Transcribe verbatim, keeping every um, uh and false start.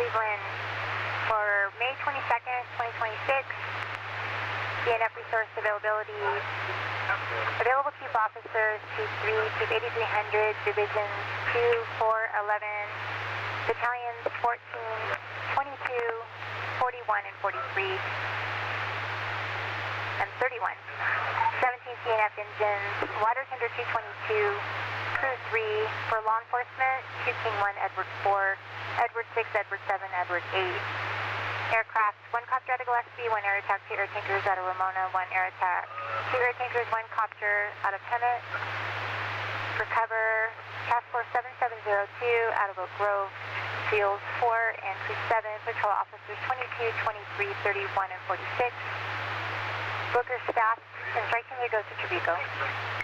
Cleveland for May twenty-second, twenty twenty-six. D N F resource availability. Available chief officers, Chief three, Chief eighty-three hundred, Divisions two, four, eleven, Battalions fourteen, twenty-two, forty-one, and forty-three, and thirty-one. seventeen C N F engines, water tender two twenty-two, crew three, for law enforcement, two King one, Edward four, Edward six, Edward seven, Edward eight. Aircraft, one copter out of Gillespie, one air attack, two air tankers out of Ramona, one air attack, two air tankers, one copter out of Hemet. For cover, Task Force seven seven zero two out of Oak Grove, Fields four and Crew seven, patrol officers twenty-two, twenty-three, thirty-one, and forty-six. Booker staff, and strike team, you go to Trevico.